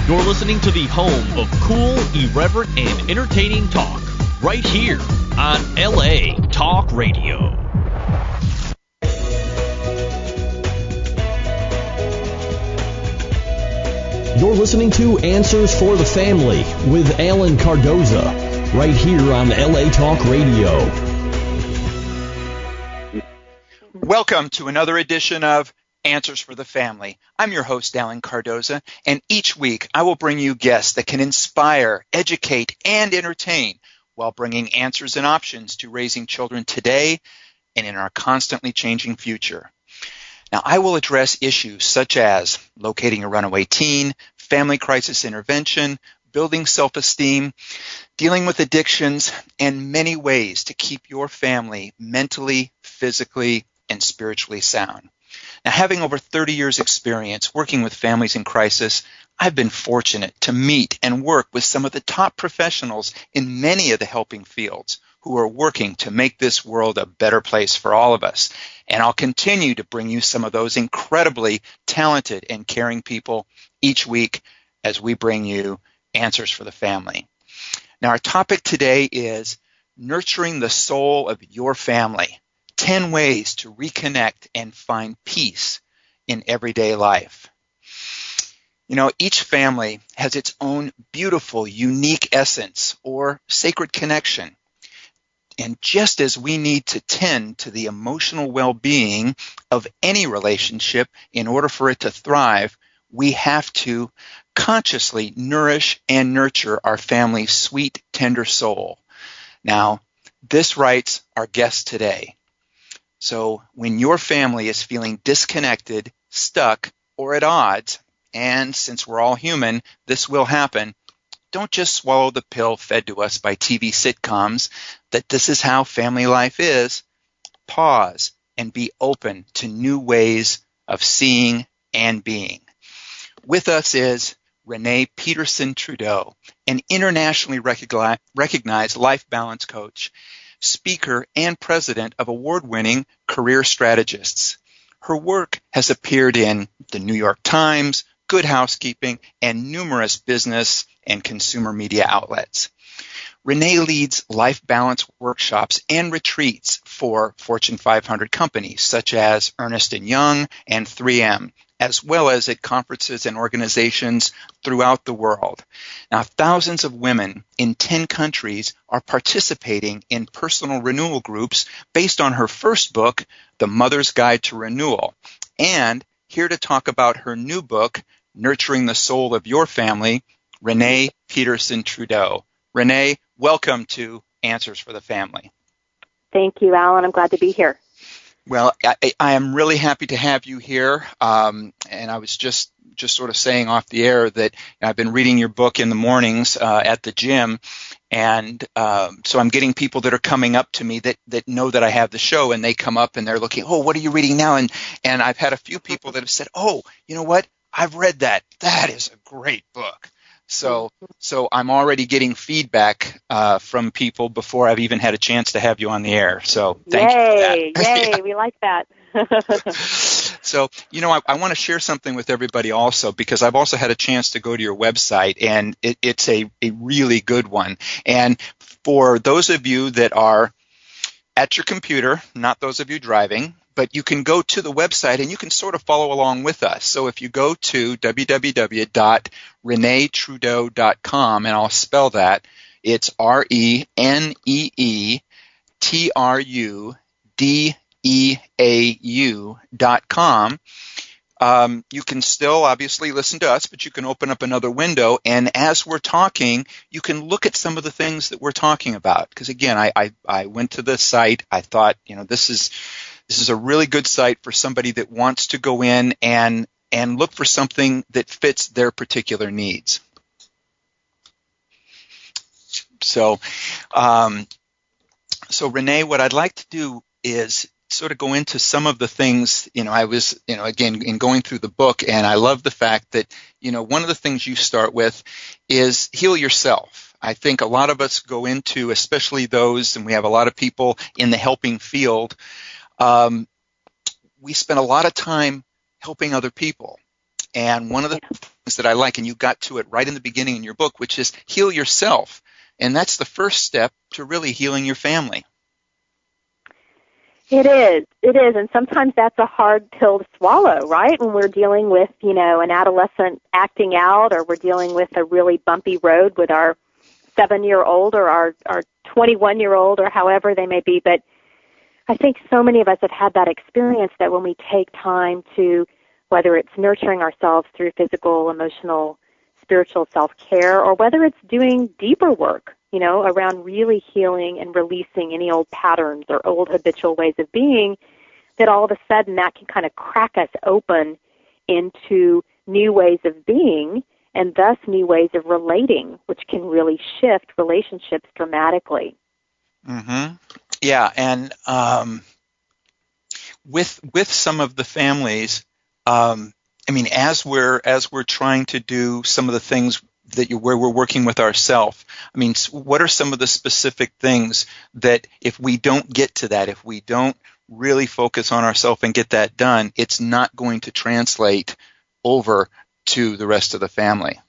You're listening to the home of cool, irreverent, and entertaining talk, right here on LA Talk Radio. You're listening to Answers for the Family with Alan Cardoza, right here on LA Talk Radio. Welcome to another edition of Answers for the Family. I'm your host, Alan Cardoza, and each week I will bring you guests that can inspire, educate, and entertain while bringing answers and options to raising children today and in our constantly changing future. Now, I will address issues such as locating a runaway teen, family crisis intervention, building self-esteem, dealing with addictions, and many ways to keep your family mentally, physically, and spiritually sound. Now, having over 30 years experience working with families in crisis, I've been fortunate to meet and work with some of the top professionals in many of the helping fields who are working to make this world a better place for all of us. And I'll continue to bring you some of those incredibly talented and caring people each week as we bring you Answers for the Family. Now, our topic today is nurturing the soul of your family. 10 ways to reconnect and find peace in everyday life. You know, each family has its own beautiful, unique essence or sacred connection. And just as we need to tend to the emotional well-being of any relationship in order for it to thrive, we have to consciously nourish and nurture our family's sweet, tender soul. Now, this writes our guest today. So when your family is feeling disconnected, stuck, or at odds, and since we're all human, this will happen, don't just swallow the pill fed to us by TV sitcoms that this is how family life is. Pause and be open to new ways of seeing and being. With us is Renee Peterson Trudeau, an internationally recognized life balance coach, speaker, and president of award-winning Career Strategists. Her work has appeared in the New York Times, Good Housekeeping, and numerous business and consumer media outlets. Renee leads life balance workshops and retreats for Fortune 500 companies such as Ernst & Young and 3M, as well as at conferences and organizations throughout the world. Now, thousands of women in 10 countries are participating in personal renewal groups based on her first book, The Mother's Guide to Renewal. And here to talk about her new book, Nurturing the Soul of Your Family, Renee Peterson Trudeau. Renee, welcome to Answers for the Family. Thank you, Alan. I'm glad to be here. Well, I am really happy to have you here, and I was just sort of saying off the air that I've been reading your book in the mornings at the gym, and so I'm getting people that are coming up to me that know that I have the show, and they come up and they're looking, oh, what are you reading now? And I've had a few people that have said, oh, you know what? I've read that. That is a great book. So I'm already getting feedback from people before I've even had a chance to have you on the air. So thank you for that. Yay, Yeah. we like that. So, you know, I want to share something with everybody also, because I've also had a chance to go to your website, and it's a really good one. And for those of you that are at your computer, not those of you driving, but you can go to the website and you can sort of follow along with us. So if you go to www.reneetrudeau.com, and I'll spell that, it's RENEETRUDEAU.com. You can still obviously listen to us, but you can open up another window, and as we're talking, you can look at some of the things that we're talking about. Because again, I went to the site. I thought, you know, this is a really good site for somebody that wants to go in and look for something that fits their particular needs. So Renee, what I'd like to do is sort of go into some of the things, you know, I was, you know, again, in going through the book, and I love the fact that, you know, one of the things you start with is heal yourself. I think a lot of us go into, especially those, and we have a lot of people in the helping field, we spend a lot of time helping other people. And one of the things that I like, and you got to it right in the beginning in your book, which is heal yourself. And that's the first step to really healing your family. It is. And sometimes that's a hard pill to swallow, right? When we're dealing with, an adolescent acting out, or we're dealing with a really bumpy road with our 7-year-old or our 21-year-old or however they may be. But I think so many of us have had that experience that when we take time to, whether it's nurturing ourselves through physical, emotional, spiritual self-care, or whether it's doing deeper work, around really healing and releasing any old patterns or old habitual ways of being, that all of a sudden that can kind of crack us open into new ways of being and thus new ways of relating, which can really shift relationships dramatically. Mm-hmm. Yeah, and with some of the families, as we're trying to do some of the things where we're working with ourselves, what are some of the specific things that if we don't get to that, if we don't really focus on ourselves and get that done, it's not going to translate over to the rest of the family?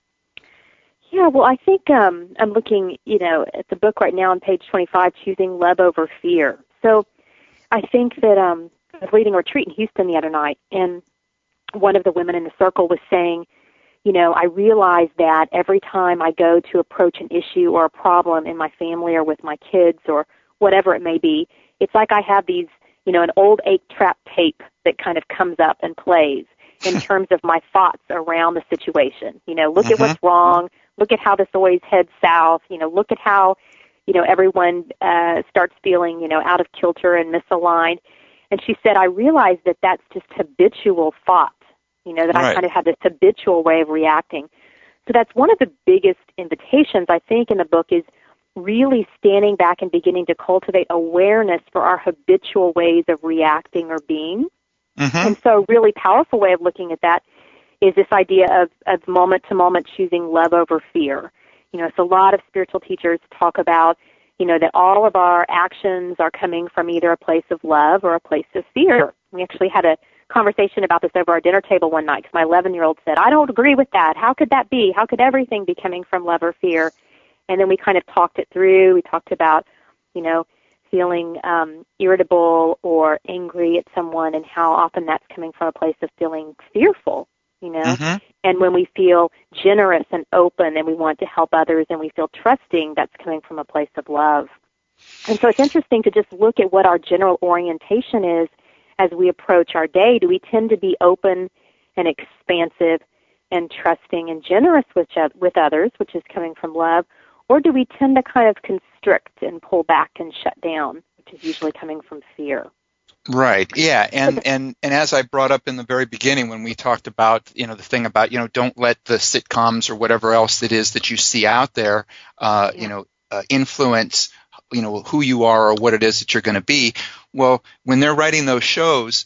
Yeah, well, I think I'm looking, at the book right now on page 25, Choosing Love Over Fear. So I think that I was leading a retreat in Houston the other night, and one of the women in the circle was saying, I realize that every time I go to approach an issue or a problem in my family or with my kids or whatever it may be, it's like I have these, an old 8-track tape that kind of comes up and plays in terms of my thoughts around the situation. Look at what's wrong. Look at how this always heads south. Look at how, everyone starts feeling, out of kilter and misaligned. And she said, I realized that that's just habitual thought, that I kind of have this habitual way of reacting. So that's one of the biggest invitations, I think, in the book is really standing back and beginning to cultivate awareness for our habitual ways of reacting or being. Mm-hmm. And so a really powerful way of looking at that is this idea of moment-to-moment choosing love over fear. So a lot of spiritual teachers talk about, that all of our actions are coming from either a place of love or a place of fear. We actually had a conversation about this over our dinner table one night because my 11-year-old said, I don't agree with that. How could that be? How could everything be coming from love or fear? And then we kind of talked it through. We talked about, feeling irritable or angry at someone and how often that's coming from a place of feeling fearful, Mm-hmm. And when we feel generous and open and we want to help others and we feel trusting, that's coming from a place of love. And so it's interesting to just look at what our general orientation is as we approach our day. Do we tend to be open and expansive and trusting and generous with others, which is coming from love, or do we tend to kind of constrict and pull back and shut down, which is usually coming from fear? Right. Yeah. And as I brought up in the very beginning when we talked about, the thing about, don't let the sitcoms or whatever else it is that you see out there, influence, who you are or what it is that you're going to be. Well, when they're writing those shows,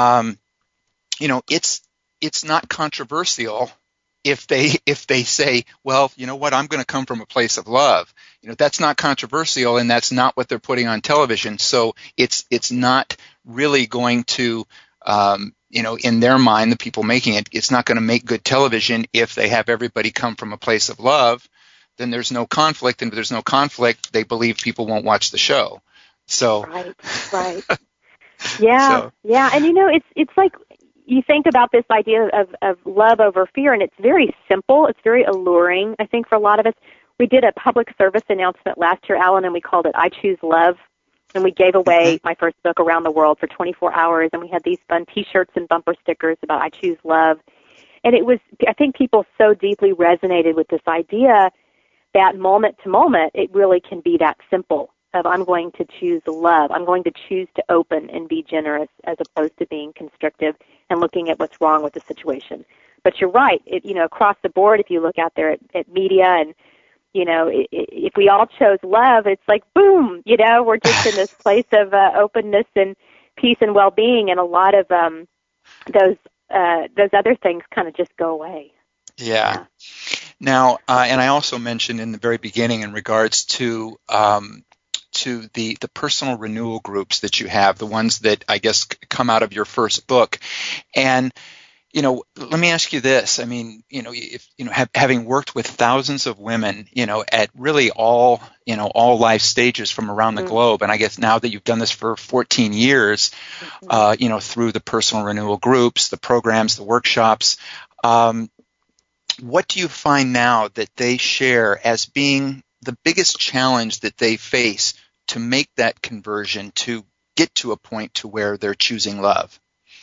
it's not controversial if they say, well, you know what, I'm going to come from a place of love. That's not controversial, and that's not what they're putting on television. So it's not really going to, in their mind, the people making it, it's not going to make good television if they have everybody come from a place of love. Then there's no conflict, and if there's no conflict, they believe people won't watch the show. So right. Yeah. And it's like you think about this idea of love over fear, and it's very simple. It's very alluring, I think, for a lot of us. We did a public service announcement last year, Alan, and we called it I Choose Love. And we gave away my first book around the world for 24 hours, and we had these fun T-shirts and bumper stickers about I Choose Love. And it was, I think people so deeply resonated with this idea that moment to moment, it really can be that simple of I'm going to choose love. I'm going to choose to open and be generous as opposed to being constrictive and looking at what's wrong with the situation. But you're right. Across the board, if you look out there at media and, if we all chose love, it's like, boom, we're just in this place of openness and peace and well-being, and a lot of those other things kind of just go away. Yeah. Now, and I also mentioned in the very beginning in regards to the personal renewal groups that you have, the ones that I guess come out of your first book. And, let me ask you this. I mean, if having worked with thousands of women, at really all life stages from around the globe, and I guess now that you've done this for 14 years, through the personal renewal groups, the programs, the workshops, what do you find now that they share as being the biggest challenge that they face to make that conversion, to get to a point to where they're choosing love?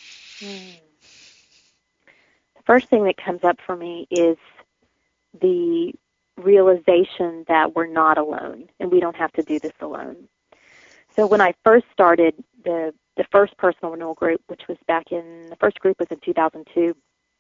First thing that comes up for me is the realization that we're not alone and we don't have to do this alone. So when I first started the first personal renewal group, which was the first group was in 2002,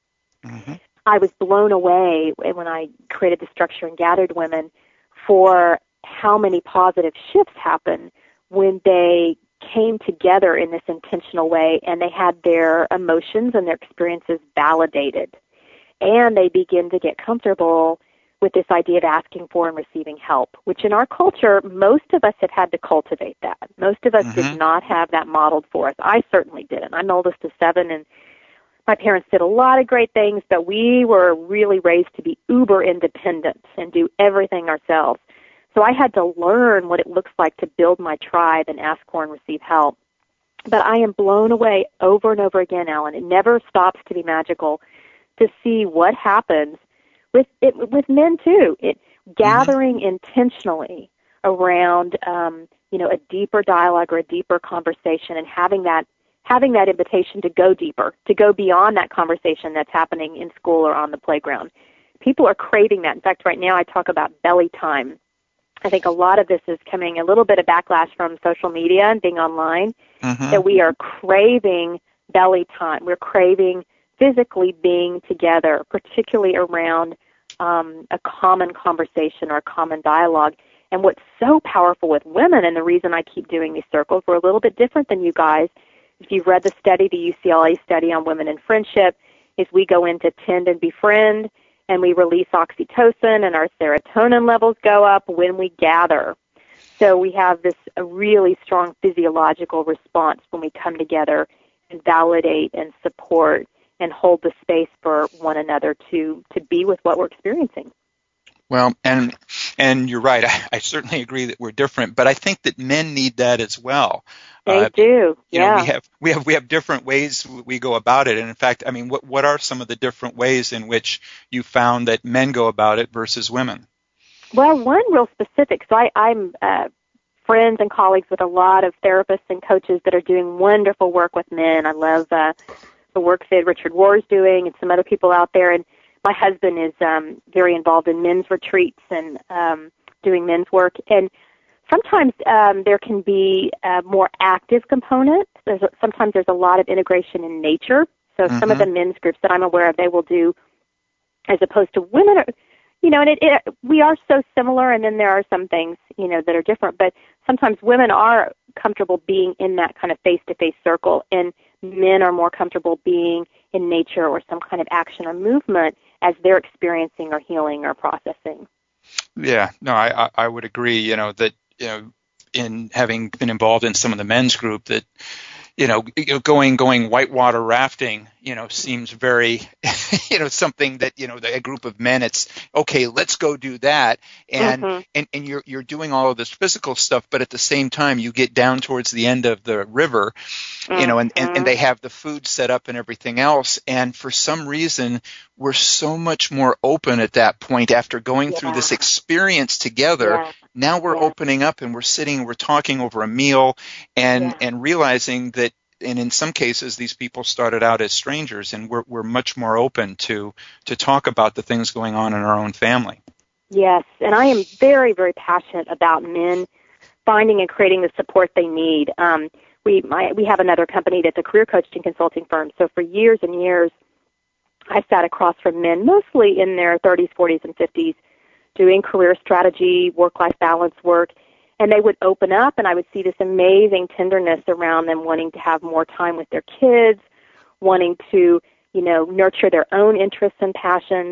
I was blown away when I created the structure and gathered women for how many positive shifts happen when they came together in this intentional way and they had their emotions and their experiences validated. And they begin to get comfortable with this idea of asking for and receiving help, which in our culture, most of us have had to cultivate that. Most of us did not have that modeled for us. I certainly didn't. I'm the oldest of 7, and my parents did a lot of great things, but we were really raised to be uber independent and do everything ourselves. So I had to learn what it looks like to build my tribe and ask for and receive help. But I am blown away over and over again, Alan. It never stops to be magical to see what happens with men too. Gathering intentionally around a deeper dialogue or a deeper conversation, and having that invitation to go deeper, to go beyond that conversation that's happening in school or on the playground. People are craving that. In fact, right now I talk about belly time. I think a lot of this is coming a little bit of backlash from social media and being online, that we are craving belly time. We're craving physically being together, particularly around a common conversation or a common dialogue. And what's so powerful with women, and the reason I keep doing these circles, we're a little bit different than you guys. If you've read the study, the UCLA study on women and friendship, is we go into tend and befriend, and we release oxytocin, and our serotonin levels go up when we gather. So we have this a really strong physiological response when we come together and validate and support and hold the space for one another to be with what we're experiencing. Well, and you're right. I certainly agree that we're different, but I think that men need that as well. They do. Yeah. We have different ways we go about it. And in fact, I mean, what are some of the different ways in which you found that men go about it versus women? Well, one real specific. So I'm friends and colleagues with a lot of therapists and coaches that are doing wonderful work with men. I love the work that Richard Rohr is doing and some other people out there. And my husband is very involved in men's retreats and doing men's work. And sometimes there can be a more active component. Sometimes there's a lot of integration in nature. So some of the men's groups that I'm aware of, they will do, as opposed to women, and we are so similar, and then there are some things, that are different. But sometimes women are comfortable being in that kind of face-to-face circle, and men are more comfortable being in nature or some kind of action or movement as they're experiencing or healing or processing. Yeah, no, I would agree, that, in having been involved in some of the men's group, that, going whitewater rafting, seems very, something that, a group of men, it's okay, let's go do that. And, and you're doing all of this physical stuff, but at the same time, you get down towards the end of the river, and they have the food set up and everything else. And for some reason, we're so much more open at that point after going through this experience together. Now we're opening up and we're talking over a meal and realizing that, and in some cases, these people started out as strangers, and we're much more open to talk about the things going on in our own family. Yes, and I am very, very passionate about men finding and creating the support they need. We have another company that's a career coaching consulting firm. So for years and years, I sat across from men, mostly in their 30s, 40s, and 50s, doing career strategy, work-life balance work. And they would open up, and I would see this amazing tenderness around them, wanting to have more time with their kids, wanting to, nurture their own interests and passions,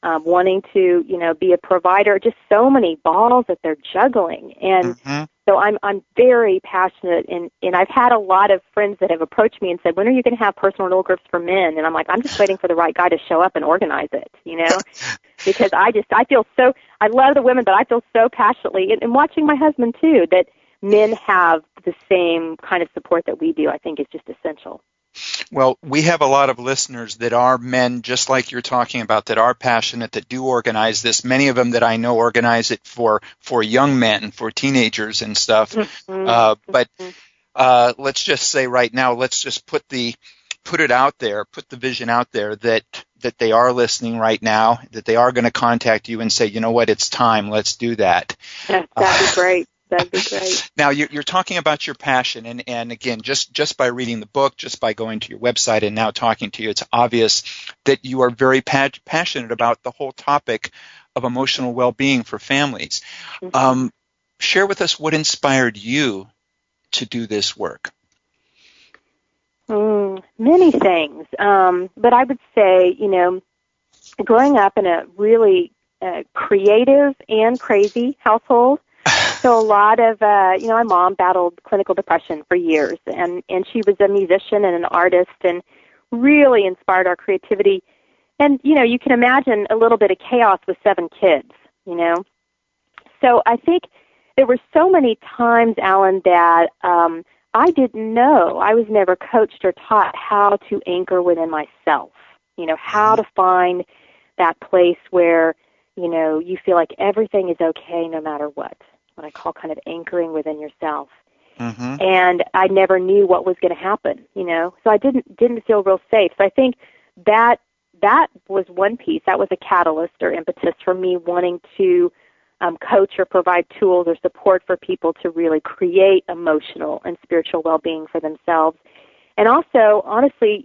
wanting to, be a provider, just so many balls that they're juggling. And so I'm very passionate, and I've had a lot of friends that have approached me and said, when are you going to have personal renewal groups for men? And I'm like, I'm just waiting for the right guy to show up and organize it, because I love the women, but I feel so passionately, and watching my husband too, that men have the same kind of support that we do, I think is just essential. Well, we have a lot of listeners that are men, just like you're talking about, that are passionate, that do organize this. Many of them that I know organize it for young men, for teenagers and stuff. But let's just say right now, let's just put it out there, put the vision out there that they are listening right now, that they are going to contact you and say, you know what, it's time, let's do that. That'd be great. That'd be great. Now, you're talking about your passion, and again, just by reading the book, just by going to your website and now talking to you, it's obvious that you are very passionate about the whole topic of emotional well-being for families. Share with us what inspired you to do this work. Many things, but I would say, growing up in a really creative and crazy household. So a lot of, my mom battled clinical depression for years, and she was a musician and an artist and really inspired our creativity. And, you can imagine a little bit of chaos with 7 kids, So I think there were so many times, Alan, that I didn't know. I was never coached or taught how to anchor within myself, how to find that place where, you feel like everything is okay no matter what I call kind of anchoring within yourself. And I never knew what was going to happen, so I didn't feel real safe. So I think that was one piece. That was a catalyst or impetus for me wanting to coach or provide tools or support for people to really create emotional and spiritual well-being for themselves. And also, honestly,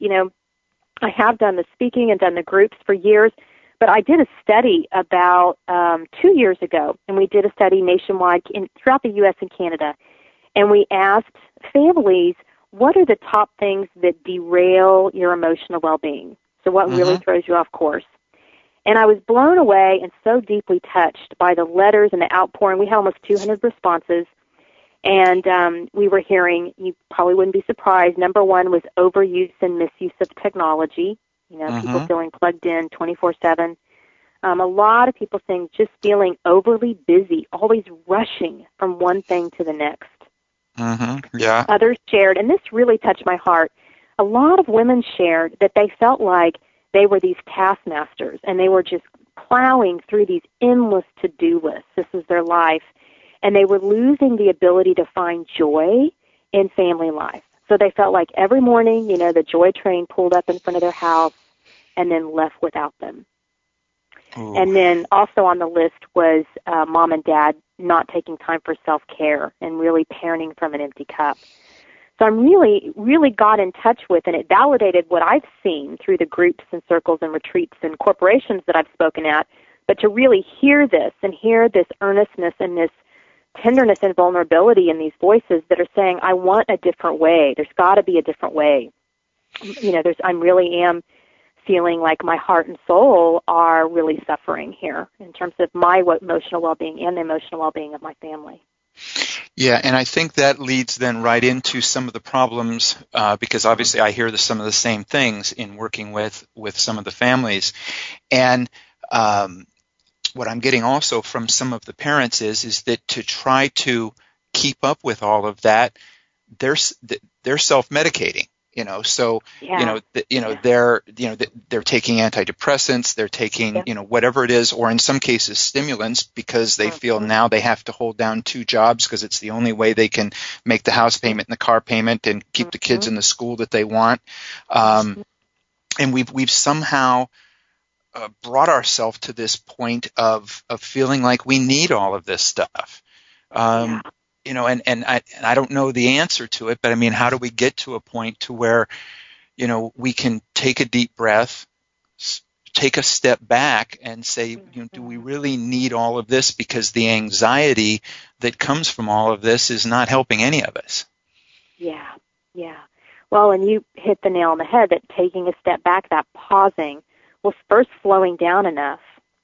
I have done the speaking and done the groups for years, but I did a study about 2 years ago, and we did a study nationwide throughout the U.S. and Canada, and we asked families, what are the top things that derail your emotional well-being? So what really throws you off course? And I was blown away and so deeply touched by the letters and the outpouring. We had almost 200 responses, and we were hearing, you probably wouldn't be surprised, number one was overuse and misuse of technology. People feeling plugged in 24/7. A lot of people saying just feeling overly busy, always rushing from one thing to the next. Yeah. Others shared, and this really touched my heart, a lot of women shared that they felt like they were these taskmasters, and they were just plowing through these endless to-do lists. This is their life. And they were losing the ability to find joy in family life. So they felt like every morning, the joy train pulled up in front of their house and then left without them. Ooh. And then also on the list was mom and dad not taking time for self-care and really parenting from an empty cup. So I'm really, really got in touch with, and it validated what I've seen through the groups and circles and retreats and corporations that I've spoken at, but to really hear this and hear this earnestness and this tenderness and vulnerability in these voices that are saying, I want a different way. There's got to be a different way. I really am feeling like my heart and soul are really suffering here in terms of my emotional well-being and the emotional well-being of my family. Yeah, and I think that leads then right into some of the problems, because obviously I hear some of the same things in working with some of the families. And what I'm getting also from some of the parents is that to try to keep up with all of that, they're self-medicating. So yeah. They're taking antidepressants, they're taking whatever it is, or in some cases stimulants, because they feel now they have to hold down 2 jobs because it's the only way they can make the house payment and the car payment and keep the kids in the school that they want. And we've somehow brought ourselves to this point of feeling like we need all of this stuff. And I don't know the answer to it, but I mean, how do we get to a point to where, we can take a deep breath, take a step back and say, do we really need all of this? Because the anxiety that comes from all of this is not helping any of us. Yeah. Well, and you hit the nail on the head that taking a step back, that pausing, well, first slowing down enough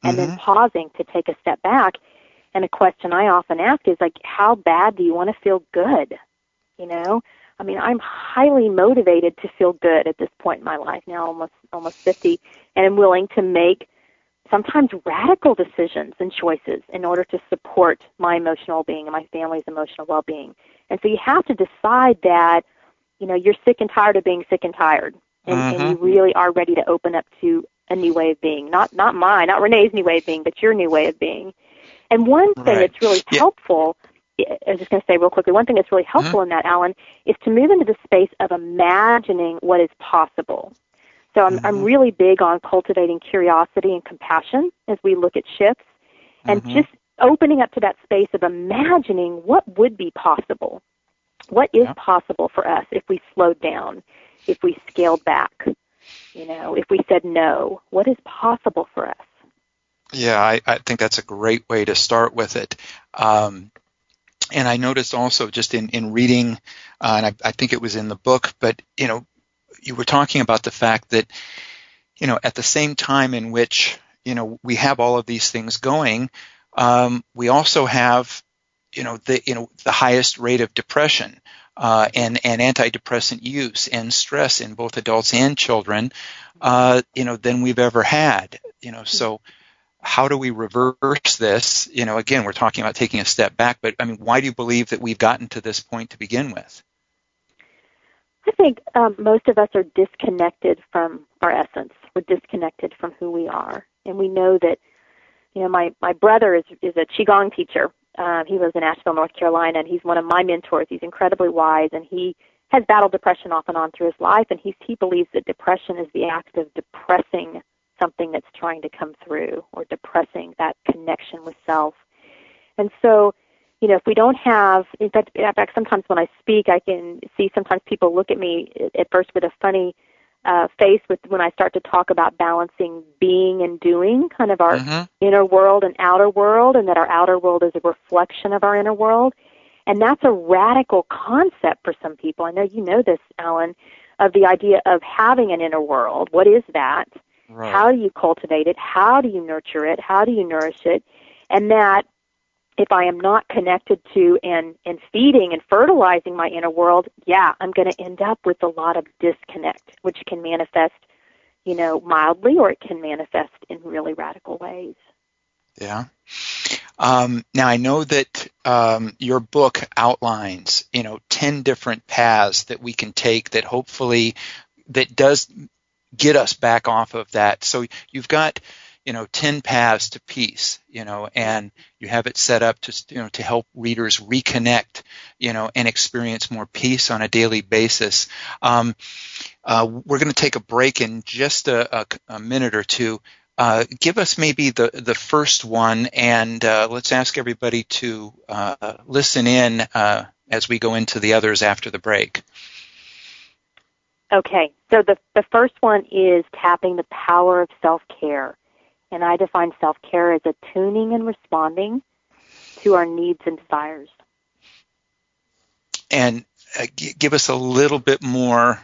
and then pausing to take a step back. And a question I often ask is like, how bad do you want to feel good? You know, I mean, I'm highly motivated to feel good at this point in my life now, almost 50, and I'm willing to make sometimes radical decisions and choices in order to support my emotional being and my family's emotional well-being. And so you have to decide that, you know, you're sick and tired of being sick and tired, and you really are ready to open up to a new way of being. Not mine, not Renee's new way of being, but your new way of being. And one thing that's really helpful, I was just going to say real quickly, one thing that's really helpful in that, Alan, is to move into the space of imagining what is possible. So I'm really big on cultivating curiosity and compassion as we look at shifts, and just opening up to that space of imagining what would be possible. What is possible for us if we slowed down, if we scaled back, you know, if we said no? What is possible for us? Yeah, I think that's a great way to start with it. And I noticed also just in reading, and I think it was in the book, but, you know, you were talking about the fact that, you know, at the same time in which, you know, we have all of these things going, we also have, the highest rate of depression and antidepressant use and stress in both adults and children, than we've ever had. You know, so how do we reverse this? You know, again, we're talking about taking a step back, but I mean, why do you believe that we've gotten to this point to begin with? I think most of us are disconnected from our essence. We're disconnected from who we are. And we know that, you know, my brother is a Qigong teacher. He lives in Asheville, North Carolina, and he's one of my mentors. He's incredibly wise, and he has battled depression off and on through his life, and he believes that depression is the act of depressing something that's trying to come through, or depressing that connection with self. And so, you know, if we don't have, in fact, sometimes when I speak, I can see sometimes people look at me at first with a funny face when I start to talk about balancing being and doing, kind of our inner world and outer world, and that our outer world is a reflection of our inner world. And that's a radical concept for some people. I know you know this, Alan, of the idea of having an inner world. What is that? Right. How do you cultivate it? How do you nurture it? How do you nourish it? And that if I am not connected to and feeding and fertilizing my inner world, I'm going to end up with a lot of disconnect, which can manifest, you know, mildly, or it can manifest in really radical ways. Yeah. Now, I know that your book outlines, 10 different paths that we can take that hopefully that does get us back off of that. So you've got 10 paths to peace, and you have it set up to help readers reconnect, and experience more peace on a daily basis. We're going to take a break in just a minute or two. Give us maybe the first one, and let's ask everybody to listen in as we go into the others after the break. Okay, so the first one is tapping the power of self-care. And I define self-care as attuning and responding to our needs and desires. And give us a little bit more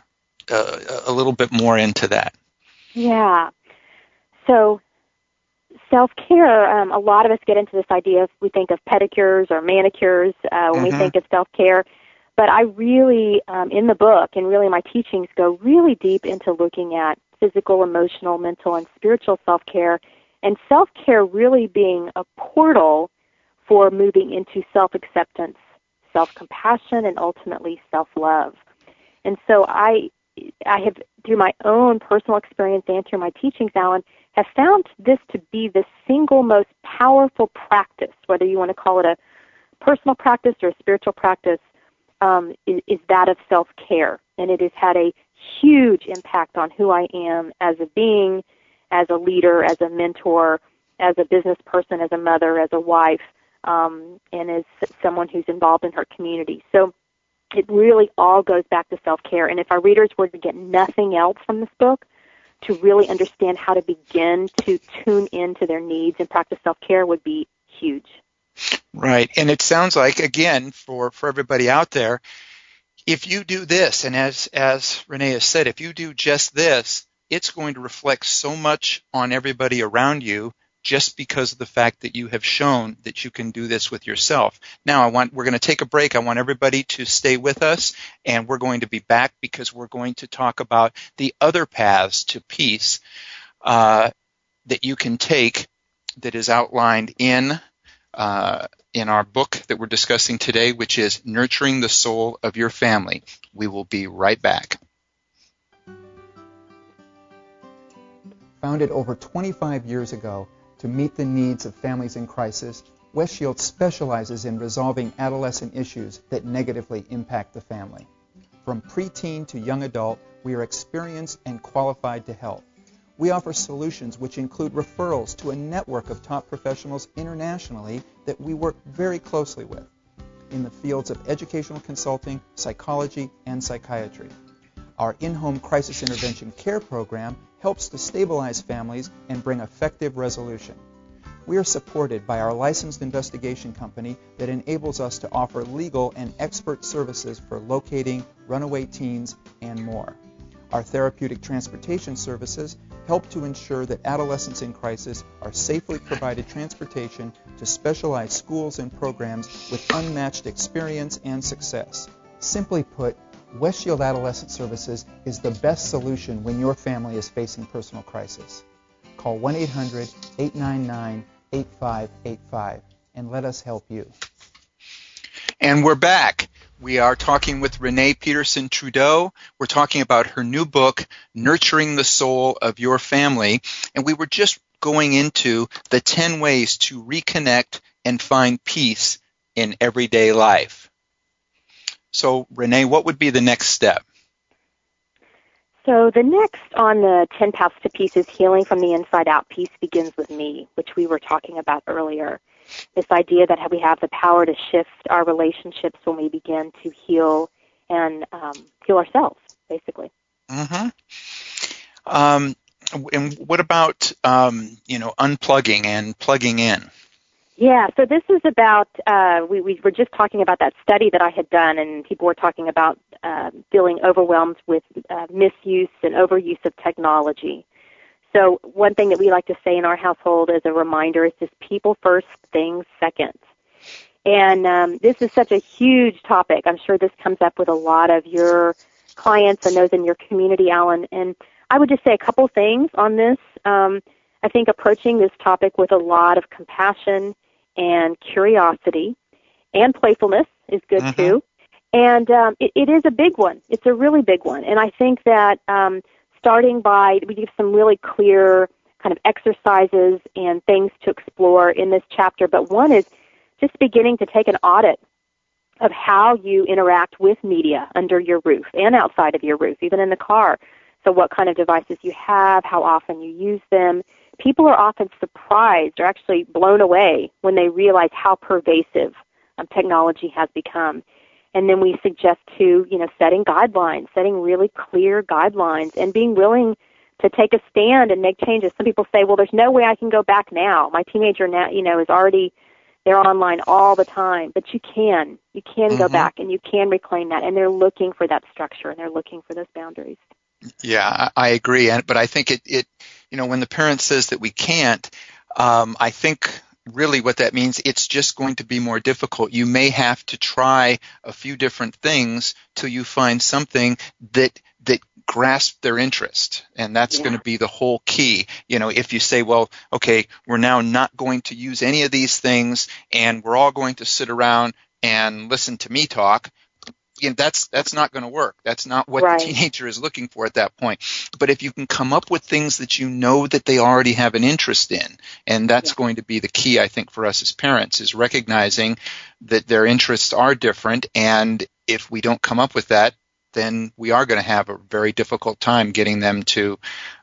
into that. Yeah. So self-care, a lot of us get into this idea of, we think of pedicures or manicures when we think of self-care. But I really, in the book and really my teachings, go really deep into looking at physical, emotional, mental, and spiritual self-care, and self-care really being a portal for moving into self-acceptance, self-compassion, and ultimately self-love. And so I have, through my own personal experience and through my teachings, Alan, have found this to be the single most powerful practice, whether you want to call it a personal practice or a spiritual practice, is that of self-care. And it has had a huge impact on who I am as a being, as a leader, as a mentor, as a business person, as a mother, as a wife, and as someone who's involved in her community. So it really all goes back to self-care. And if our readers were to get nothing else from this book, to really understand how to begin to tune into their needs and practice self-care would be huge. Right. And it sounds like, again, for everybody out there, if you do this, and as Renee has said, if you do just this, it's going to reflect so much on everybody around you just because of the fact that you have shown that you can do this with yourself. Now, we're going to take a break. I want everybody to stay with us, and we're going to be back because we're going to talk about the other paths to peace that you can take that is outlined in our book that we're discussing today, which is Nurturing the Soul of Your Family. We will be right back. Founded over 25 years ago to meet the needs of families in crisis, West Shield specializes in resolving adolescent issues that negatively impact the family. From preteen to young adult, we are experienced and qualified to help. We offer solutions which include referrals to a network of top professionals internationally that we work very closely with in the fields of educational consulting, psychology, and psychiatry. Our in-home crisis intervention care program helps to stabilize families and bring effective resolution. We are supported by our licensed investigation company that enables us to offer legal and expert services for locating runaway teens and more. Our therapeutic transportation services help to ensure that adolescents in crisis are safely provided transportation to specialized schools and programs with unmatched experience and success. Simply put, West Shield Adolescent Services is the best solution when your family is facing personal crisis. Call 1-800-899-8585 and let us help you. And we're back. We are talking with Renee Peterson Trudeau. We're talking about her new book, Nurturing the Soul of Your Family. And we were just going into the 10 ways to reconnect and find peace in everyday life. So, Renee, what would be the next step? So the next on the 10 paths to peace is healing from the inside out. Peace begins with me, which we were talking about earlier. This idea that we have the power to shift our relationships when we begin to heal and heal ourselves, basically. Mm-hmm. And what about, unplugging and plugging in? Yeah, so this is about, we were just talking about that study that I had done, and people were talking about feeling overwhelmed with misuse and overuse of technology. So one thing that we like to say in our household as a reminder is just people first, things second. And this is such a huge topic. I'm sure this comes up with a lot of your clients and those in your community, Alan. And I would just say a couple things on this. I think approaching this topic with a lot of compassion and curiosity and playfulness is good too. And it is a big one. It's a really big one. And I think that starting by, we give some really clear kind of exercises and things to explore in this chapter. But one is just beginning to take an audit of how you interact with media under your roof and outside of your roof, even in the car. So what kind of devices you have, how often you use them. People are often surprised or actually blown away when they realize how pervasive technology has become. And then we suggest setting guidelines, setting really clear guidelines, and being willing to take a stand and make changes. Some people say, well, there's no way I can go back now. My teenager now, is already, they're online all the time. But you can. You can go back and you can reclaim that. And they're looking for that structure and they're looking for those boundaries. Yeah, I agree. But I think it when the parent says that we can't, I think really what that means, it's just going to be more difficult. You may have to try a few different things till you find something that grasps their interest. And that's going to be the whole key. If you say, well, okay, we're now not going to use any of these things and we're all going to sit around and listen to me talk, that's not going to work. That's not what the teenager is looking for at that point. But if you can come up with things that you know that they already have an interest in, and that's going to be the key, I think, for us as parents, is recognizing that their interests are different. And if we don't come up with that, then we are going to have a very difficult time getting them to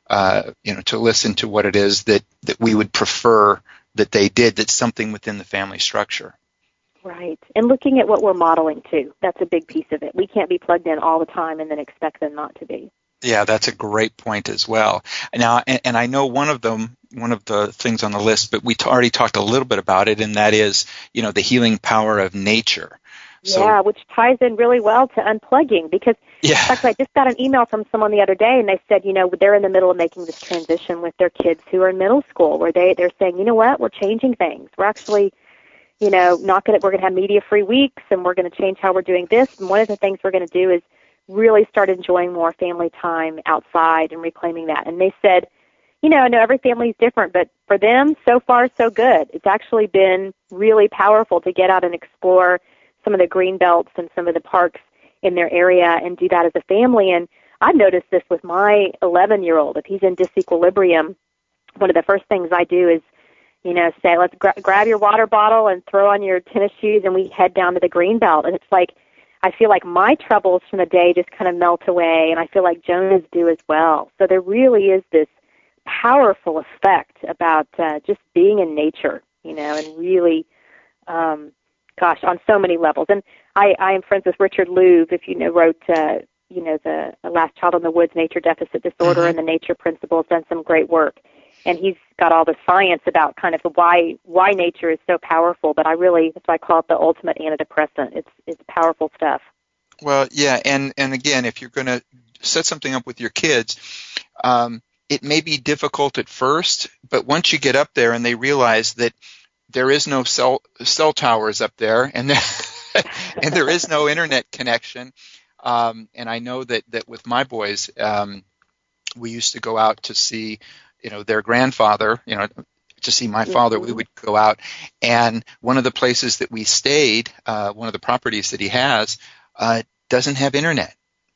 listen to what it is that we would prefer that they did, that's something within the family structure. Right. And looking at what we're modeling, too. That's a big piece of it. We can't be plugged in all the time and then expect them not to be. Yeah, that's a great point as well. Now, and I know one of the things on the list, but we already talked a little bit about it, and that is, the healing power of nature. Yeah, which ties in really well to unplugging because, in fact, I just got an email from someone the other day, and they said, they're in the middle of making this transition with their kids who are in middle school, where they're saying, you know what, we're changing things. We're actually, we're going to have media-free weeks, and we're going to change how we're doing this. And one of the things we're going to do is really start enjoying more family time outside and reclaiming that. And they said, I know every family is different, but for them, so far, so good. It's actually been really powerful to get out and explore some of the green belts and some of the parks in their area and do that as a family. And I've noticed this with my 11-year-old. If he's in disequilibrium, one of the first things I do is, say, let's grab your water bottle and throw on your tennis shoes, and we head down to the green belt. And it's like, I feel like my troubles from the day just kind of melt away, and I feel like Jonah's do as well. So there really is this powerful effect about just being in nature, and really, on so many levels. And I am friends with Richard Louv, if wrote, the Last Child in the Woods, Nature Deficit Disorder, and the Nature Principles, done some great work. And he's got all the science about kind of why nature is so powerful. But that's why I call it the ultimate antidepressant. It's powerful stuff. Well, yeah, and again, if you're going to set something up with your kids, it may be difficult at first, but once you get up there and they realize that there is no cell towers up there, and and there is no internet connection, and I know that with my boys, we used to go out to see, their grandfather, to see my father. We would go out, and one of the places that we stayed, one of the properties that he has, doesn't have internet,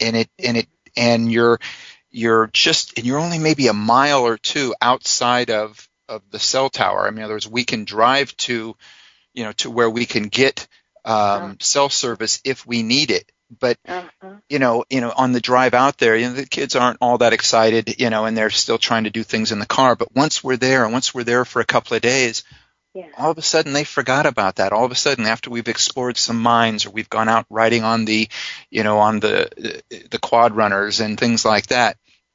and you're only maybe a mile or two outside of the cell tower. I mean, in other words, we can drive to where we can get cell service if we need it. But on the drive out there, the kids aren't all that excited, and they're still trying to do things in the car. But once we're there for a couple of days, all of a sudden they forgot about that. All of a sudden, after we've explored some mines, or we've gone out riding on the quad runners and things like that,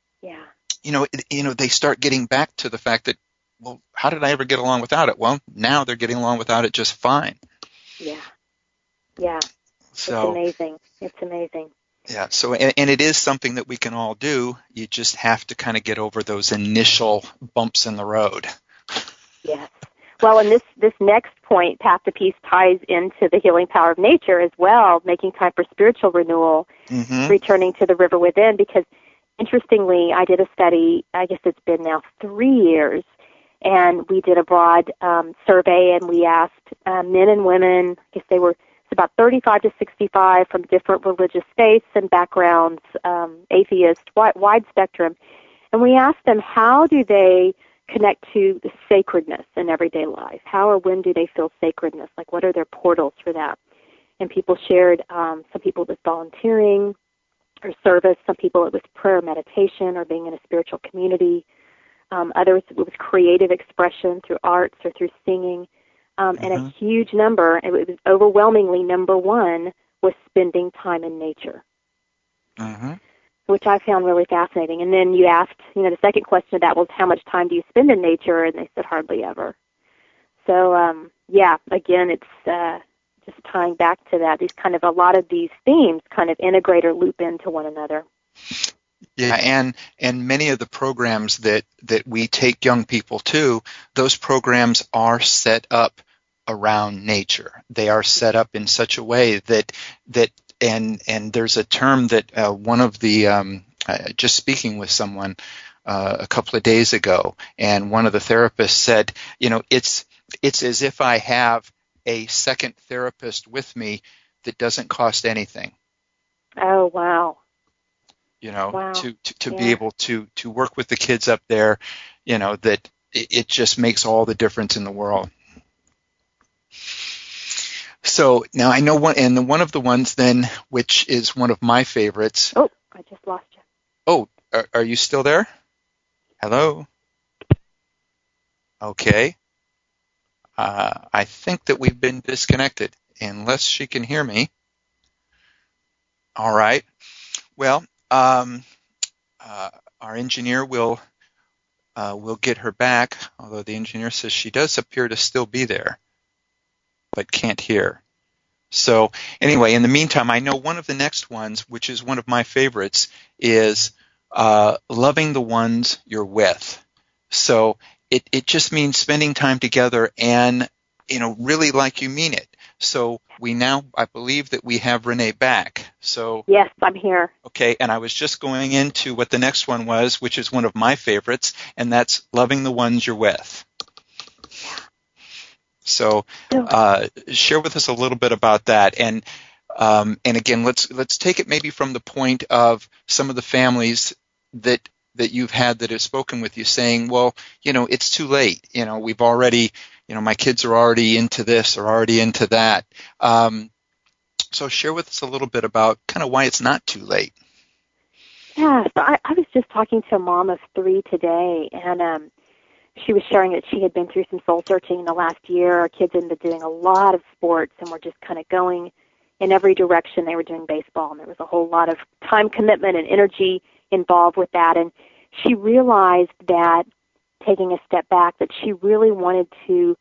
they start getting back to the fact that, well, how did I ever get along without it? Well, now they're getting along without it just fine. Yeah. So, it's amazing. Yeah. So, and it is something that we can all do. You just have to kind of get over those initial bumps in the road. Yes. Well, and this next point, Path to Peace, ties into the healing power of nature as well, making time for spiritual renewal, returning to the river within, because interestingly, I did a study, I guess it's been now 3 years, and we did a broad survey, and we asked men and women, I guess it's about 35 to 65 from different religious faiths and backgrounds, atheist, wide spectrum, and we asked them, how do they connect to the sacredness in everyday life? How or when do they feel sacredness? Like, what are their portals for that? And people shared, some people it was volunteering or service, some people it was prayer, meditation, or being in a spiritual community. Others it was creative expression through arts or through singing. And a huge number, it was overwhelmingly number one, was spending time in nature. Which I found really fascinating. And then you asked, the second question of that was, how much time do you spend in nature? And they said, hardly ever. So, again, it's just tying back to that. A lot of these themes kind of integrate or loop into one another. Yeah, and many of the programs that we take young people to, those programs are set up around nature. They are set up in such a way that and there's a term that one of the just speaking with someone a couple of days ago, and one of the therapists said, it's as if I have a second therapist with me that doesn't cost anything. Oh, wow. To be able to work with the kids up there, that it just makes all the difference in the world. So now I know one of the ones then, which is one of my favorites. Oh, I just lost you. Oh, are you still there? Hello? Okay. I think that we've been disconnected, unless she can hear me. All right. Well, our engineer will get her back, although the engineer says she does appear to still be there, but can't hear. So anyway, in the meantime, I know one of the next ones, which is one of my favorites, is loving the ones you're with. So it just means spending time together and, really like you mean it. So I believe that we have Renee back. So yes, I'm here. Okay, and I was just going into what the next one was, which is one of my favorites, and that's loving the ones you're with. So share with us a little bit about that, and again, let's take it maybe from the point of some of the families that you've had that have spoken with you, saying, well, it's too late. We've already, my kids are already into this or already into that. So share with us a little bit about kind of why it's not too late. Yeah, so I was just talking to a mom of 3 today, and she was sharing that she had been through some soul searching in the last year. Our kids had been doing a lot of sports and were just kind of going in every direction. They were doing baseball, and there was a whole lot of time commitment and energy involved with that. And she realized that, taking a step back, that she really wanted to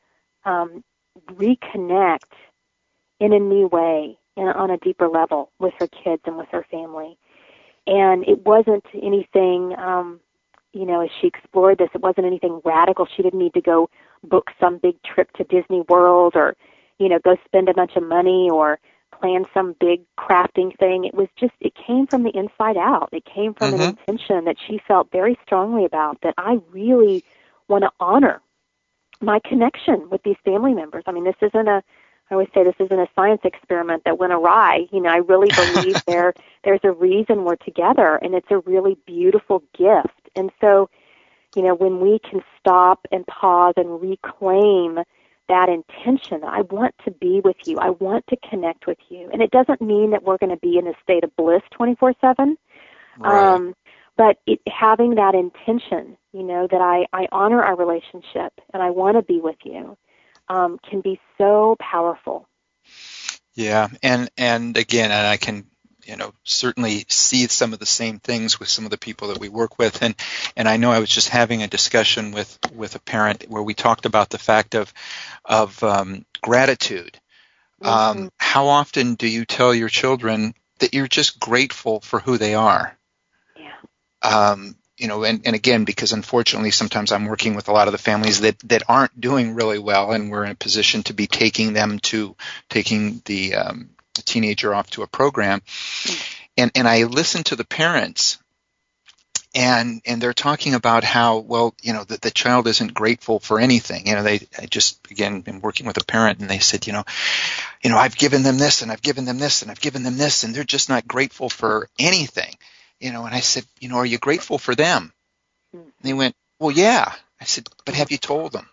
reconnect in a new way and on a deeper level with her kids and with her family. And it wasn't anything, as she explored this, it wasn't anything radical. She didn't need to go book some big trip to Disney World or, go spend a bunch of money or plan some big crafting thing. It came from the inside out. It came from an intention that she felt very strongly about, that I really want to honor my connection with these family members. I mean, I always say this isn't a science experiment that went awry. I really believe there's a reason we're together, and it's a really beautiful gift. And so, when we can stop and pause and reclaim that intention, I want to be with you. I want to connect with you. And it doesn't mean that we're going to be in a state of bliss 24/7. Right. But having that intention, that I honor our relationship and I want to be with you, can be so powerful. Yeah, and again, and I can certainly see some of the same things with some of the people that we work with, and I know I was just having a discussion with a parent where we talked about the fact of gratitude. How often do you tell your children that you're just grateful for who they are? Yeah. And again, because unfortunately sometimes I'm working with a lot of the families that aren't doing really well, and we're in a position to be taking the teenager off to a program. And I listen to the parents, and they're talking about how, well, the child isn't grateful for anything. I just, again, been working with a parent, and they said, I've given them this, and I've given them this, and I've given them this, and they're just not grateful for anything. And I said, are you grateful for them? And they went, well, yeah. I said, but have you told them?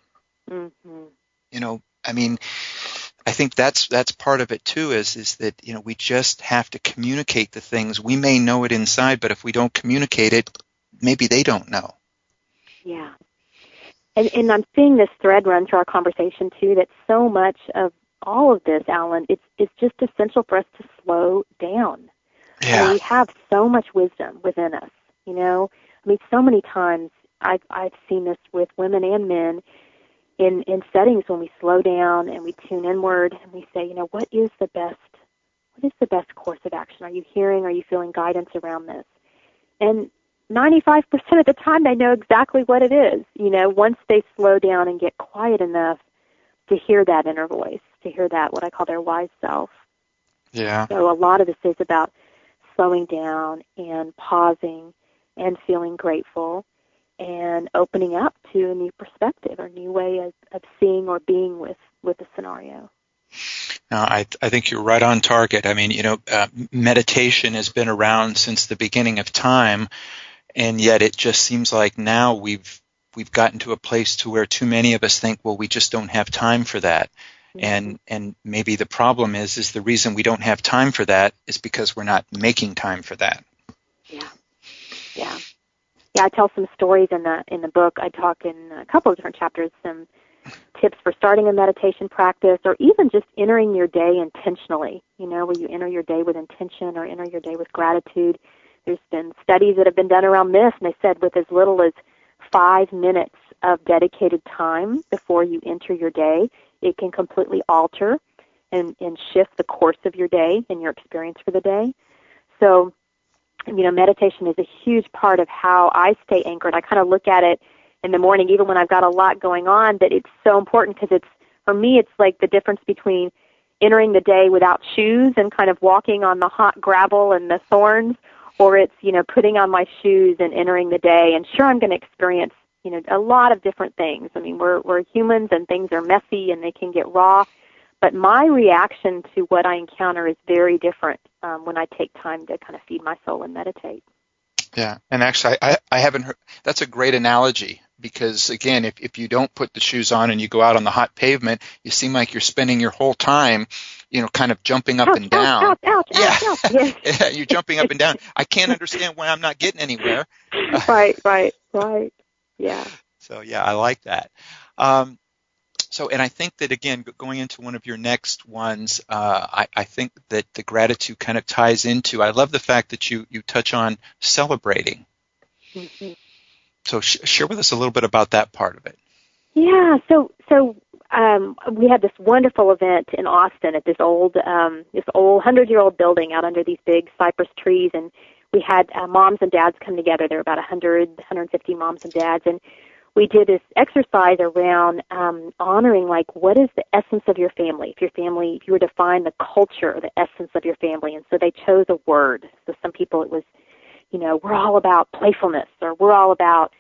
I think that's part of it too, is that, we just have to communicate the things. We may know it inside, but if we don't communicate it, maybe they don't know. Yeah. And I'm seeing this thread run through our conversation too, that so much of all of this, Alan, it's just essential for us to slow down. Yeah. We have so much wisdom within us, so many times I've seen this with women and men in settings when we slow down and we tune inward and we say, what is the best course of action? Are you feeling guidance around this? And 95% of the time they know exactly what it is, once they slow down and get quiet enough to hear that inner voice, to hear that, what I call their wise self. Yeah. So a lot of this is about slowing down and pausing and feeling grateful and opening up to a new perspective or new way of seeing or being with the scenario. No, I think you're right on target. Meditation has been around since the beginning of time, and yet it just seems like now we've gotten to a place to where too many of us think, well, we just don't have time for that. And maybe the problem is the reason we don't have time for that is because we're not making time for that. Yeah. I tell some stories in the book. I talk in a couple of different chapters some tips for starting a meditation practice, or even just entering your day intentionally. Where you enter your day with intention or enter your day with gratitude. There's been studies that have been done around this, and they said with as little as 5 minutes of dedicated time before you enter your day, it can completely alter and shift the course of your day and your experience for the day. So, meditation is a huge part of how I stay anchored. I kind of look at it in the morning, even when I've got a lot going on, that it's so important because for me, it's like the difference between entering the day without shoes and kind of walking on the hot gravel and the thorns, or it's, putting on my shoes and entering the day. And sure, I'm going to experience, a lot of different things. I mean, we're humans and things are messy and they can get raw. But my reaction to what I encounter is very different when I take time to kind of feed my soul and meditate. Yeah, and actually, I haven't heard. That's a great analogy because, again, if you don't put the shoes on and you go out on the hot pavement, you seem like you're spending your whole time, kind of jumping up and down. Ouch, yeah, yes. You're jumping up and down. I can't understand why I'm not getting anywhere. Right. Yeah. So, yeah, I like that. And I think that, again, going into one of your next ones, I think that the gratitude kind of ties into, I love the fact that you touch on celebrating. Mm-hmm. So share with us a little bit about that part of it. Yeah, so we had this wonderful event in Austin at this old 100-year-old building out under these big cypress trees, and we had moms and dads come together. There were about 150 moms and dads, and we did this exercise around honoring, like, what is the essence of your family? If you were to define the culture or the essence of your family, and so they chose a word. So some people it was, we're all about playfulness, or we're all about,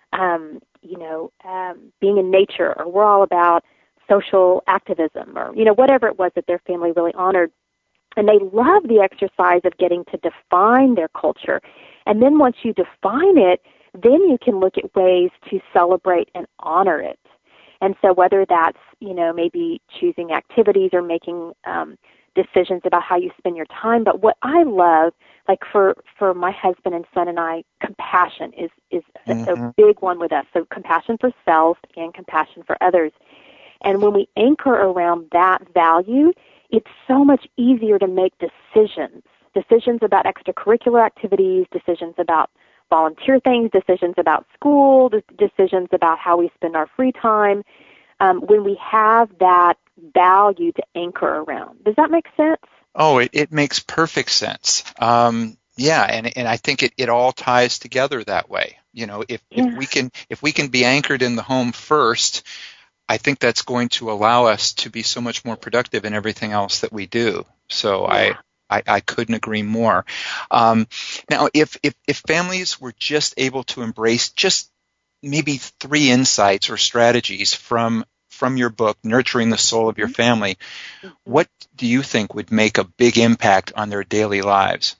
being in nature, or we're all about social activism, or, whatever it was that their family really honored. And they love the exercise of getting to define their culture. And then once you define it, then you can look at ways to celebrate and honor it. And so whether that's, maybe choosing activities or making decisions about how you spend your time. But what I love, like for my husband and son and I, compassion is Mm-hmm. a big one with us. So compassion for self and compassion for others. And when we anchor around that value, it's so much easier to make decisions about extracurricular activities, decisions about volunteer things, decisions about school, decisions about how we spend our free time, when we have that value to anchor around. Does that make sense? Oh, it makes perfect sense. And I think it all ties together that way. If we can be anchored in the home first, I think that's going to allow us to be so much more productive in everything else that we do. So yeah. I couldn't agree more. Now, if families were just able to embrace just maybe 3 insights or strategies from your book, Nurturing the Soul of Your Family, what do you think would make a big impact on their daily lives?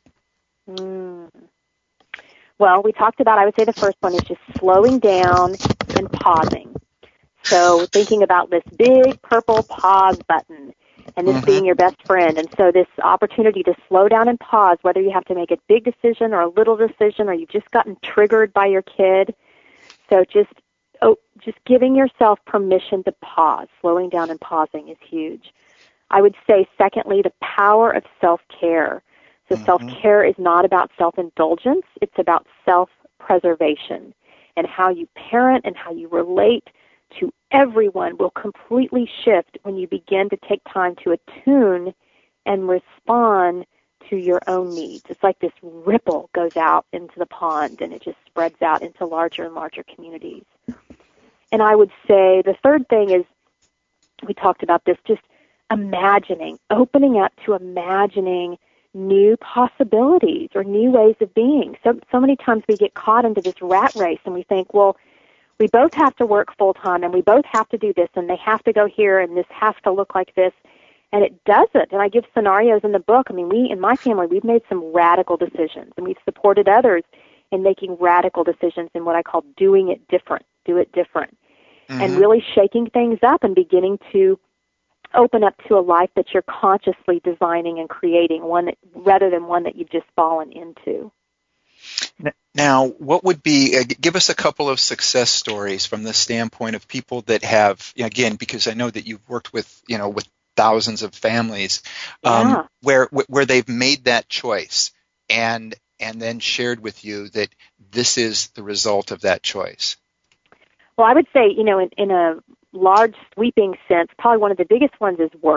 Well, we talked about, I would say the first one is just slowing down and pausing. So thinking about this big purple pause button, and this being your best friend. And so this opportunity to slow down and pause, whether you have to make a big decision or a little decision, or you've just gotten triggered by your kid. So just giving yourself permission to pause. Slowing down and pausing is huge. I would say, secondly, the power of self-care. So self-care is not about self-indulgence. It's about self-preservation. And how you parent and how you relate to everyone will completely shift when you begin to take time to attune and respond to your own needs. It's like this ripple goes out into the pond, and it just spreads out into larger and larger communities. And I would say the third thing is, we talked about this, just opening up to imagining new possibilities or new ways of being. So many times we get caught into this rat race, and we think, well, we both have to work full-time, and we both have to do this, and they have to go here, and this has to look like this, and it doesn't. And I give scenarios in the book. I mean, in my family, we've made some radical decisions, and we've supported others in making radical decisions in what I call doing it different, and really shaking things up and beginning to open up to a life that you're consciously designing and creating, rather than one that you've just fallen into. Now, what would be, give us a couple of success stories from the standpoint of people that have, again, because I know that you've worked with thousands of families, where they've made that choice and then shared with you that this is the result of that choice. Well, I would say, in a large sweeping sense, probably one of the biggest ones is work.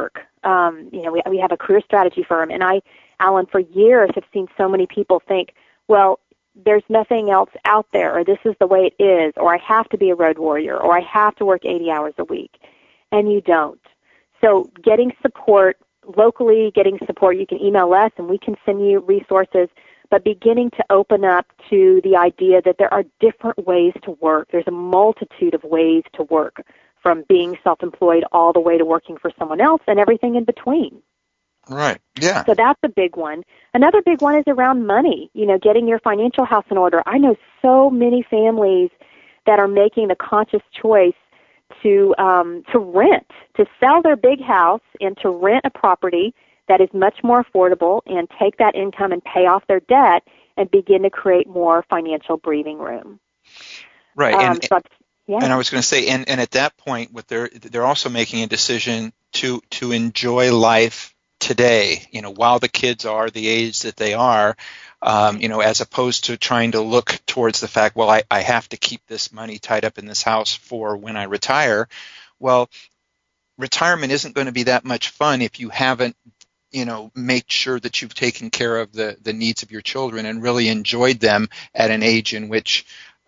we have a career strategy firm, and Alan, for years have seen so many people think, well, there's nothing else out there, or this is the way it is, or I have to be a road warrior, or I have to work 80 hours a week. And you don't. So getting support locally, you can email us and we can send you resources, but beginning to open up to the idea that there are different ways to work. There's a multitude of ways to work, from being self-employed all the way to working for someone else and everything in between. Right. Yeah. So that's a big one. Another big one is around money, getting your financial house in order. I know so many families that are making the conscious choice to rent, to sell their big house and to rent a property that is much more affordable and take that income and pay off their debt and begin to create more financial breathing room. Right. Yeah. And I was going to say, and at that point, what they're also making a decision to enjoy life today, while the kids are the age that they are, as opposed to trying to look towards the fact, well, I have to keep this money tied up in this house for when I retire. Well, retirement isn't going to be that much fun if you haven't, make sure that you've taken care of the needs of your children and really enjoyed them at an age in which,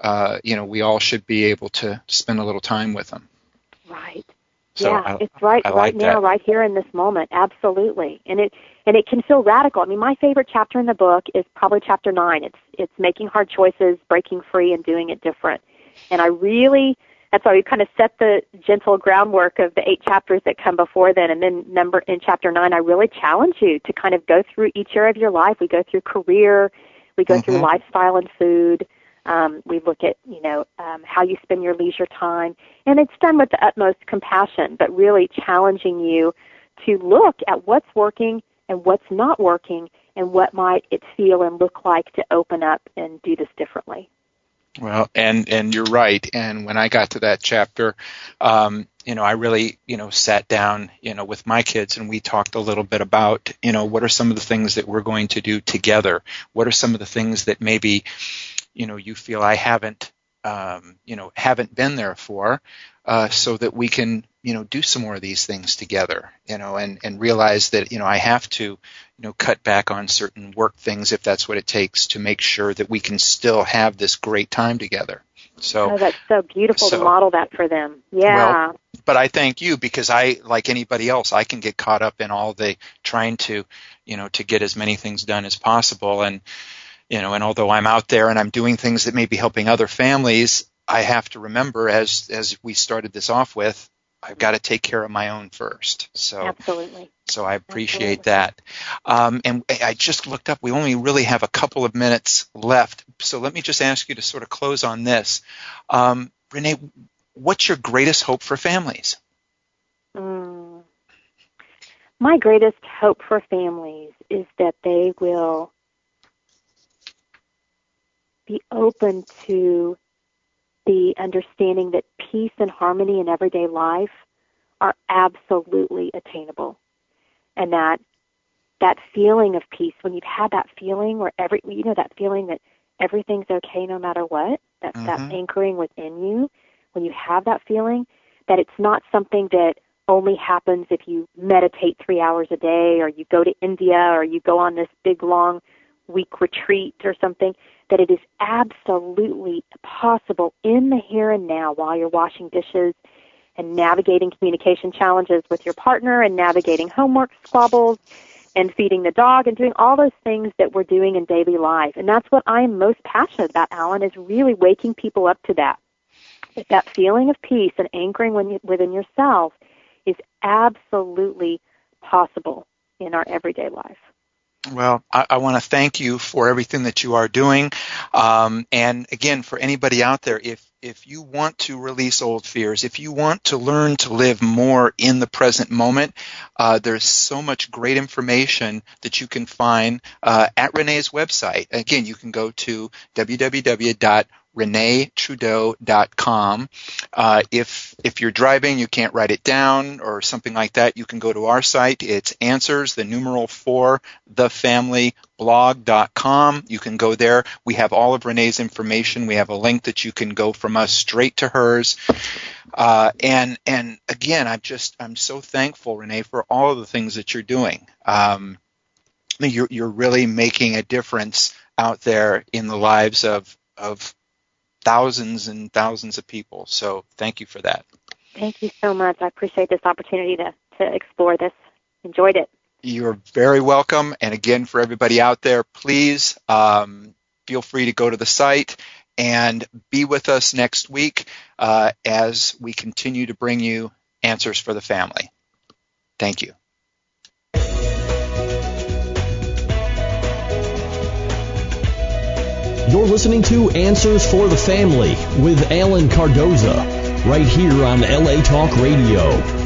we all should be able to spend a little time with them. Right. So yeah, it's right now, right here in this moment. Absolutely. And it can feel radical. I mean, my favorite chapter in the book is probably chapter 9. It's making hard choices, breaking free, and doing it different. And that's why we kind of set the gentle groundwork of the 8 chapters that come before then. And then in chapter 9, I really challenge you to kind of go through each area of your life. We go through career, we go through lifestyle and food. We look at, how you spend your leisure time, and it's done with the utmost compassion, but really challenging you to look at what's working and what's not working, and what might it feel and look like to open up and do this differently. Well, and you're right. And when I got to that chapter, I really, sat down, with my kids, and we talked a little bit about, what are some of the things that we're going to do together? What are some of the things that maybe, you feel I haven't been there for, so that we can, do some more of these things together, and realize that, I have to, cut back on certain work things if that's what it takes to make sure that we can still have this great time together. So that's so beautiful to model that for them. Yeah. Well, but I thank you, because I, like anybody else, I can get caught up in all the trying to, to get as many things done as possible. And although I'm out there and I'm doing things that may be helping other families, I have to remember, as we started this off with, I've got to take care of my own first. So absolutely. So I appreciate that. And I just looked up. We only really have a couple of minutes left. So let me just ask you to sort of close on this. Renee, what's your greatest hope for families? My greatest hope for families is that they will be open to the understanding that peace and harmony in everyday life are absolutely attainable. And that feeling of peace, when you've had that feeling where that feeling that everything's okay no matter what, that anchoring within you, when you have that feeling, that it's not something that only happens if you meditate 3 hours a day, or you go to India, or you go on this big long week retreat or something, that it is absolutely possible in the here and now, while you're washing dishes and navigating communication challenges with your partner and navigating homework squabbles and feeding the dog and doing all those things that we're doing in daily life. And that's what I'm most passionate about, Alan, is really waking people up to that. That feeling of peace and anchoring within yourself is absolutely possible in our everyday life. Well, I want to thank you for everything that you are doing. And again, for anybody out there, if you want to release old fears, if you want to learn to live more in the present moment, there's so much great information that you can find at Renee's website. Again, you can go to www.renee's, ReneeTrudeau.com. If you're driving, you can't write it down or something like that, you can go to our site. It's answers, 4, thefamilyblog.com. You can go there. We have all of Renee's information. We have a link that you can go from us straight to hers. And again, I'm so thankful, Renee, for all of the things that you're doing. You're really making a difference out there in the lives of thousands and thousands of people. So thank you for that. Thank you so much. I appreciate this opportunity to explore this. Enjoyed it. You're very welcome. And again, for everybody out there, please feel free to go to the site and be with us next week as we continue to bring you Answers for the Family. Thank you. You're listening to Answers for the Family with Alan Cardoza, right here on LA Talk Radio.